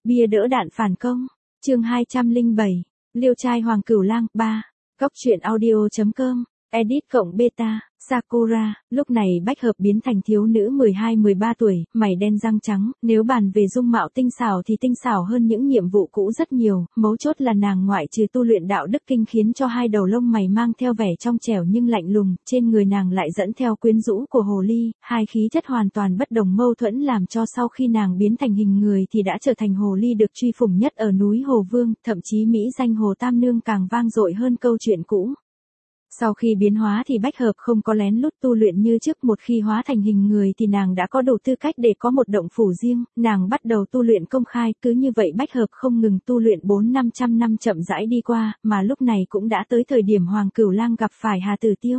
Bia đỡ đạn phản công. Chương 207. Liêu trai Hoàng Cửu Lang 3. Góc truyện audio.com. Edit cộng beta. Sakura. Lúc này Bách Hợp biến thành thiếu nữ 12-13 tuổi, mày đen răng trắng, nếu bàn về dung mạo tinh xảo thì tinh xảo hơn những nhiệm vụ cũ rất nhiều, mấu chốt là nàng ngoại trừ tu luyện đạo đức kinh khiến cho hai đầu lông mày mang theo vẻ trong trẻo nhưng lạnh lùng, trên người nàng lại dẫn theo quyến rũ của hồ ly, hai khí chất hoàn toàn bất đồng mâu thuẫn làm cho sau khi nàng biến thành hình người thì đã trở thành hồ ly được truy phủng nhất ở núi Hồ Vương, thậm chí mỹ danh Hồ Tam Nương càng vang dội hơn câu chuyện cũ. Sau khi biến hóa thì Bách Hợp không có lén lút tu luyện như trước, một khi hóa thành hình người thì nàng đã có đủ tư cách để có một động phủ riêng, nàng bắt đầu tu luyện công khai, cứ như vậy Bách Hợp không ngừng tu luyện 400-500 năm chậm rãi đi qua, mà lúc này cũng đã tới thời điểm Hoàng Cửu Lang gặp phải Hà Tử Tiêu.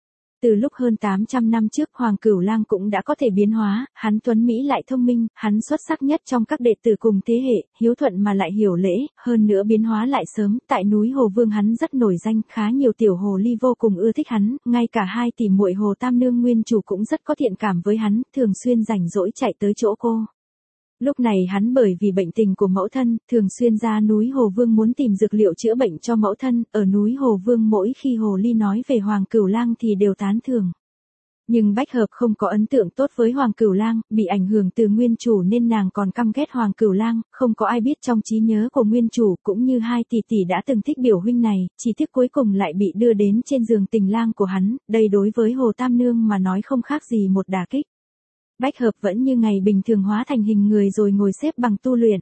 Từ lúc hơn 800 năm trước Hoàng Cửu Lang cũng đã có thể biến hóa, hắn tuấn mỹ lại thông minh, hắn xuất sắc nhất trong các đệ tử cùng thế hệ, hiếu thuận mà lại hiểu lễ, hơn nữa biến hóa lại sớm, tại núi Hồ Vương hắn rất nổi danh, khá nhiều tiểu hồ ly vô cùng ưa thích hắn, ngay cả hai tỷ muội Hồ Tam Nương nguyên chủ cũng rất có thiện cảm với hắn, thường xuyên rảnh rỗi chạy tới chỗ cô. Lúc này hắn bởi vì bệnh tình của mẫu thân, thường xuyên ra núi Hồ Vương muốn tìm dược liệu chữa bệnh cho mẫu thân, ở núi Hồ Vương mỗi khi hồ ly nói về Hoàng Cửu Lang thì đều tán thưởng. Nhưng Bách Hợp không có ấn tượng tốt với Hoàng Cửu Lang, bị ảnh hưởng từ nguyên chủ nên nàng còn căm ghét Hoàng Cửu Lang, không có ai biết trong trí nhớ của nguyên chủ cũng như hai tỷ tỷ đã từng thích biểu huynh này, chỉ tiếc cuối cùng lại bị đưa đến trên giường tình lang của hắn, đây đối với Hồ Tam Nương mà nói không khác gì một đả kích. Bách Hợp vẫn như ngày bình thường hóa thành hình người rồi ngồi xếp bằng tu luyện.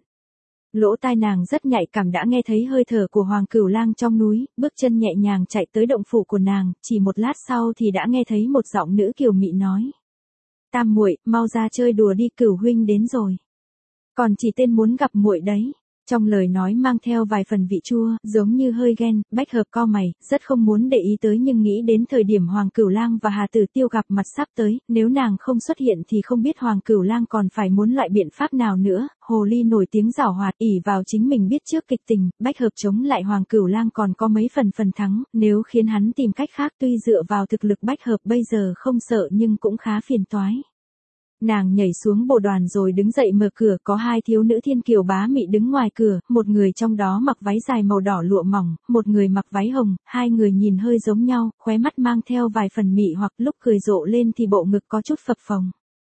Lỗ tai nàng rất nhạy cảm đã nghe thấy hơi thở của Hoàng Cửu Lang trong núi, bước chân nhẹ nhàng chạy tới động phủ của nàng, chỉ một lát sau thì đã nghe thấy một giọng nữ kiều mị nói. Tam muội, mau ra chơi đùa đi, Cửu huynh đến rồi. Còn chỉ tên muốn gặp muội đấy. Trong lời nói mang theo vài phần vị chua, giống như hơi ghen, Bách Hợp cau mày, rất không muốn để ý tới nhưng nghĩ đến thời điểm Hoàng Cửu Lang và Hà Tử Tiêu gặp mặt sắp tới, nếu nàng không xuất hiện thì không biết Hoàng Cửu Lang còn phải muốn loại biện pháp nào nữa, hồ ly nổi tiếng giảo hoạt, ỷ vào chính mình biết trước kịch tình, Bách Hợp chống lại Hoàng Cửu Lang còn có mấy phần thắng, nếu khiến hắn tìm cách khác tuy dựa vào thực lực Bách Hợp bây giờ không sợ nhưng cũng khá phiền toái. Nàng nhảy xuống bồ đoàn rồi đứng dậy mở cửa, có hai thiếu nữ thiên kiều bá mị đứng ngoài cửa, một người trong đó mặc váy dài màu đỏ lụa mỏng, một người mặc váy hồng, hai người nhìn hơi giống nhau, khóe mắt mang theo vài phần mị hoặc lúc cười rộ lên thì bộ ngực có chút phập phồng.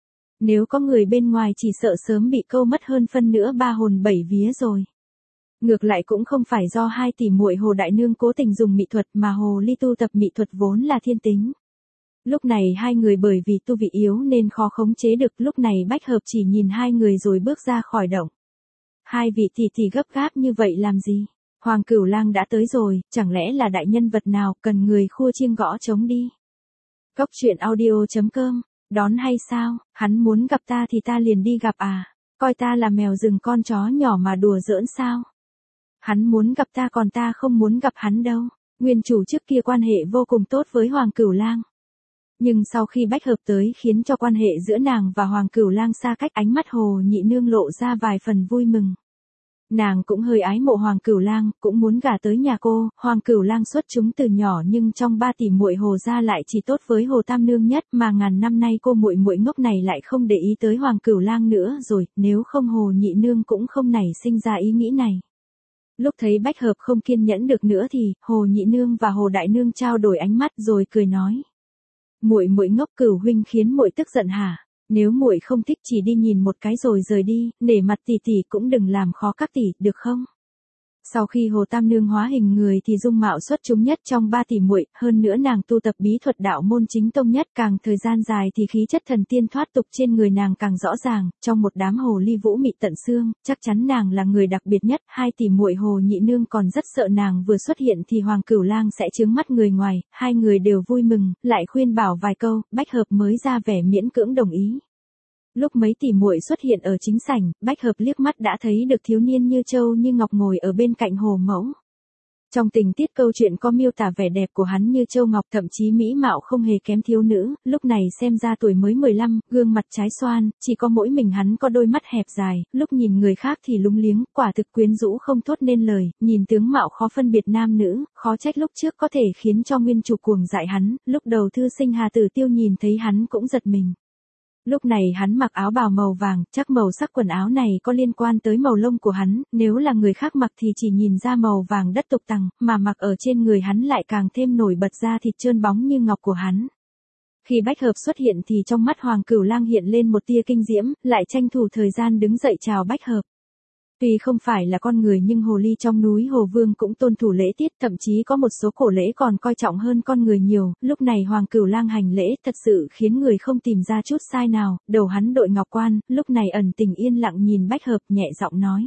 Nếu có người bên ngoài chỉ sợ sớm bị câu mất hơn phân nữa ba hồn bảy vía rồi. Ngược lại cũng không phải do hai tỷ muội Hồ Đại Nương cố tình dùng mỹ thuật mà hồ ly tu tập mỹ thuật vốn là thiên tính. Lúc này hai người bởi vì tu vị yếu nên khó khống chế được, lúc này Bách Hợp chỉ nhìn hai người rồi bước ra khỏi động. Hai vị tỷ tỷ gấp gáp như vậy làm gì? Hoàng Cửu Lang đã tới rồi, chẳng lẽ là đại nhân vật nào cần người khua chiêng gõ trống đi? Góc truyện audio.com, đón hay sao? Hắn muốn gặp ta thì ta liền đi gặp à? Coi ta là mèo rừng con chó nhỏ mà đùa giỡn sao? Hắn muốn gặp ta còn ta không muốn gặp hắn đâu. Nguyên chủ trước kia quan hệ vô cùng tốt với Hoàng Cửu Lang. Nhưng sau khi Bách Hợp tới khiến cho quan hệ giữa nàng và Hoàng Cửu Lang xa cách, ánh mắt Hồ Nhị Nương lộ ra vài phần vui mừng. Nàng cũng hơi ái mộ Hoàng Cửu Lang, cũng muốn gả tới nhà cô, Hoàng Cửu Lang xuất chúng từ nhỏ nhưng trong ba tỷ muội Hồ gia lại chỉ tốt với Hồ Tam Nương nhất, mà ngàn năm nay cô muội muội ngốc này lại không để ý tới Hoàng Cửu Lang nữa rồi, nếu không Hồ Nhị Nương cũng không nảy sinh ra ý nghĩ này. Lúc thấy Bách Hợp không kiên nhẫn được nữa thì Hồ Nhị Nương và Hồ Đại Nương trao đổi ánh mắt rồi cười nói. Muội muội ngốc, Cửu huynh khiến muội tức giận hả? Nếu muội không thích chỉ đi nhìn một cái rồi rời đi, nể mặt tỷ tỷ cũng đừng làm khó các tỷ, được không? Sau khi Hồ Tam Nương hóa hình người thì dung mạo xuất chúng nhất trong ba tỷ muội, hơn nữa nàng tu tập bí thuật đạo môn chính tông nhất, càng thời gian dài thì khí chất thần tiên thoát tục trên người nàng càng rõ ràng, trong một đám hồ ly vũ mị tận xương, chắc chắn nàng là người đặc biệt nhất, hai tỷ muội Hồ Nhị Nương còn rất sợ nàng vừa xuất hiện thì Hoàng Cửu Lang sẽ chướng mắt người ngoài, hai người đều vui mừng, lại khuyên bảo vài câu, Bách Hợp mới ra vẻ miễn cưỡng đồng ý. Lúc mấy tỷ muội xuất hiện ở chính sảnh, Bách Hợp liếc mắt đã thấy được thiếu niên như châu như ngọc ngồi ở bên cạnh Hồ Mẫu. Trong tình tiết câu chuyện có miêu tả vẻ đẹp của hắn như châu ngọc, thậm chí mỹ mạo không hề kém thiếu nữ, lúc này xem ra tuổi mới 15, gương mặt trái xoan, chỉ có mỗi mình hắn có đôi mắt hẹp dài, lúc nhìn người khác thì lúng liếng, quả thực quyến rũ không thốt nên lời, nhìn tướng mạo khó phân biệt nam nữ, khó trách lúc trước có thể khiến cho nguyên chủ cuồng dại hắn, lúc đầu thư sinh Hà Tử Tiêu nhìn thấy hắn cũng giật mình. Lúc này hắn mặc áo bào màu vàng, chắc màu sắc quần áo này có liên quan tới màu lông của hắn, nếu là người khác mặc thì chỉ nhìn ra màu vàng đất tục tằng, mà mặc ở trên người hắn lại càng thêm nổi bật ra thịt trơn bóng như ngọc của hắn. Khi Bách Hợp xuất hiện thì trong mắt Hoàng Cửu Lang hiện lên một tia kinh diễm, lại tranh thủ thời gian đứng dậy chào Bách Hợp. Tuy không phải là con người nhưng hồ ly trong núi Hồ Vương cũng tôn thủ lễ tiết, thậm chí có một số cổ lễ còn coi trọng hơn con người nhiều, lúc này Hoàng Cửu Lang hành lễ thật sự khiến người không tìm ra chút sai nào, đầu hắn đội ngọc quan, lúc này ẩn tình yên lặng nhìn Bách Hợp nhẹ giọng nói.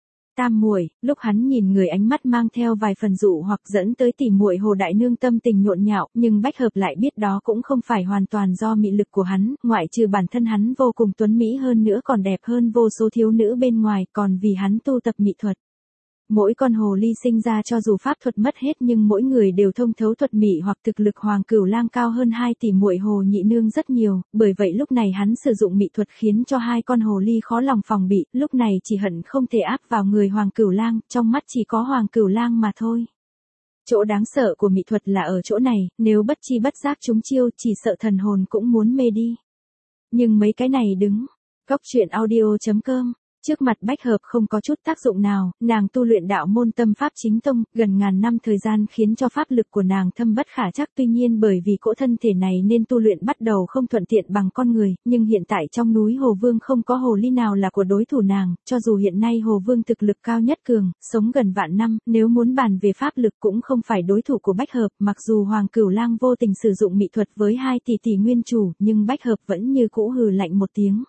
Tam muội, lúc hắn nhìn người ánh mắt mang theo vài phần dụ hoặc dẫn tới tỉ muội Hồ đại nương tâm tình nhộn nhạo, nhưng Bách Hợp lại biết đó cũng không phải hoàn toàn do mị lực của hắn, ngoại trừ bản thân hắn vô cùng tuấn mỹ hơn nữa còn đẹp hơn vô số thiếu nữ bên ngoài, còn vì hắn tu tập mỹ thuật. Mỗi con hồ ly sinh ra cho dù pháp thuật mất hết nhưng mỗi người đều thông thấu thuật mỹ hoặc thực lực Hoàng Cửu Lang cao hơn hai tỷ muội Hồ nhị nương rất nhiều, bởi vậy lúc này hắn sử dụng mỹ thuật khiến cho hai con hồ ly khó lòng phòng bị, lúc này chỉ hận không thể áp vào người Hoàng Cửu Lang, trong mắt chỉ có Hoàng Cửu Lang mà thôi. Chỗ đáng sợ của mỹ thuật là ở chỗ này, nếu bất chi bất giác trúng chiêu chỉ sợ thần hồn cũng muốn mê đi. Nhưng mấy cái này đứng. Góc truyện audio.com. Trước mặt Bách Hợp không có chút tác dụng nào, nàng tu luyện đạo môn tâm pháp chính tông, gần ngàn năm thời gian khiến cho pháp lực của nàng thâm bất khả trắc, tuy nhiên bởi vì cỗ thân thể này nên tu luyện bắt đầu không thuận tiện bằng con người, nhưng hiện tại trong núi Hồ Vương không có hồ ly nào là của đối thủ nàng, cho dù hiện nay Hồ Vương thực lực cao nhất cường, sống gần vạn năm, nếu muốn bàn về pháp lực cũng không phải đối thủ của Bách Hợp, mặc dù Hoàng Cửu Lang vô tình sử dụng mỹ thuật với 2 tỷ nguyên chủ, nhưng Bách Hợp vẫn như cũ hừ lạnh một tiếng.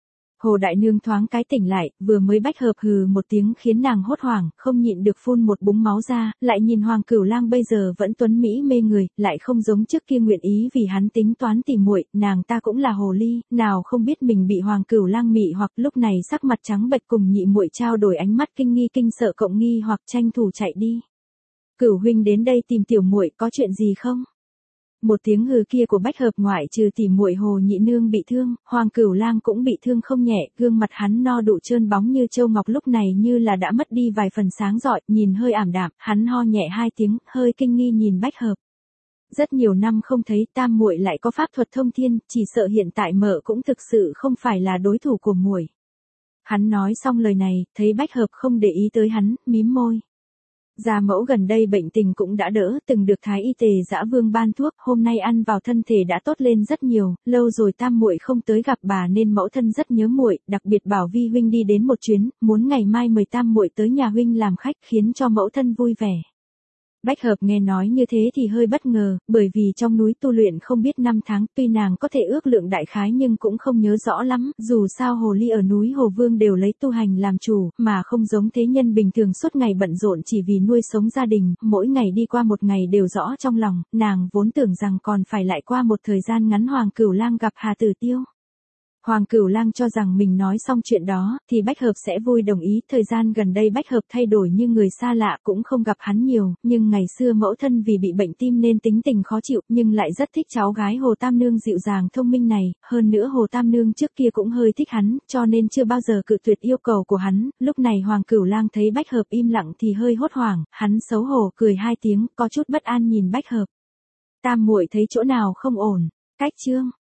Hồ đại nương thoáng cái tỉnh lại, vừa mới Bách Hợp hừ một tiếng khiến nàng hốt hoảng, không nhịn được phun một búng máu ra, lại nhìn Hoàng Cửu Lang bây giờ vẫn tuấn mỹ mê người, lại không giống trước kia nguyện ý vì hắn tính toán tỉ muội, nàng ta cũng là hồ ly, nào không biết mình bị Hoàng Cửu Lang mị hoặc lúc này sắc mặt trắng bệch cùng nhị muội trao đổi ánh mắt kinh nghi kinh sợ cộng nghi hoặc tranh thủ chạy đi. Cửu huynh đến đây tìm tiểu muội có chuyện gì không? Một tiếng hừ kia của Bách Hợp ngoại trừ tỉ muội Hồ nhị nương bị thương, Hoàng Cửu Lang cũng bị thương không nhẹ, gương mặt hắn no đủ trơn bóng như châu ngọc lúc này như là đã mất đi vài phần sáng rọi, nhìn hơi ảm đạm, hắn ho nhẹ 2 tiếng, hơi kinh nghi nhìn Bách Hợp. Rất nhiều năm không thấy tam muội lại có pháp thuật thông thiên, chỉ sợ hiện tại mợ cũng thực sự không phải là đối thủ của muội. Hắn nói xong lời này, thấy Bách Hợp không để ý tới hắn, mím môi. Gia mẫu gần đây bệnh tình cũng đã đỡ, từng được Thái y tề Dã Vương ban thuốc, hôm nay ăn vào thân thể đã tốt lên rất nhiều, lâu rồi tam muội không tới gặp bà nên mẫu thân rất nhớ muội, đặc biệt bảo Vi huynh đi đến một chuyến, muốn ngày mai mời tam muội tới nhà huynh làm khách khiến cho mẫu thân vui vẻ. Bách Hợp nghe nói như thế thì hơi bất ngờ, bởi vì trong núi tu luyện không biết năm tháng, tuy nàng có thể ước lượng đại khái nhưng cũng không nhớ rõ lắm, dù sao hồ ly ở núi Hồ Vương đều lấy tu hành làm chủ, mà không giống thế nhân bình thường suốt ngày bận rộn chỉ vì nuôi sống gia đình, mỗi ngày đi qua một ngày đều rõ trong lòng, nàng vốn tưởng rằng còn phải lại qua một thời gian ngắn Hoàng Cửu Lang gặp Hà Tử Tiêu. Hoàng Cửu Lang cho rằng mình nói xong chuyện đó, thì Bách Hợp sẽ vui đồng ý, thời gian gần đây Bách Hợp thay đổi như người xa lạ cũng không gặp hắn nhiều, nhưng ngày xưa mẫu thân vì bị bệnh tim nên tính tình khó chịu, nhưng lại rất thích cháu gái Hồ Tam Nương dịu dàng thông minh này, hơn nữa Hồ Tam Nương trước kia cũng hơi thích hắn, cho nên chưa bao giờ cự tuyệt yêu cầu của hắn, lúc này Hoàng Cửu Lang thấy Bách Hợp im lặng thì hơi hốt hoảng, hắn xấu hổ cười 2 tiếng, có chút bất an nhìn Bách Hợp. Tam muội thấy chỗ nào không ổn? Cách chương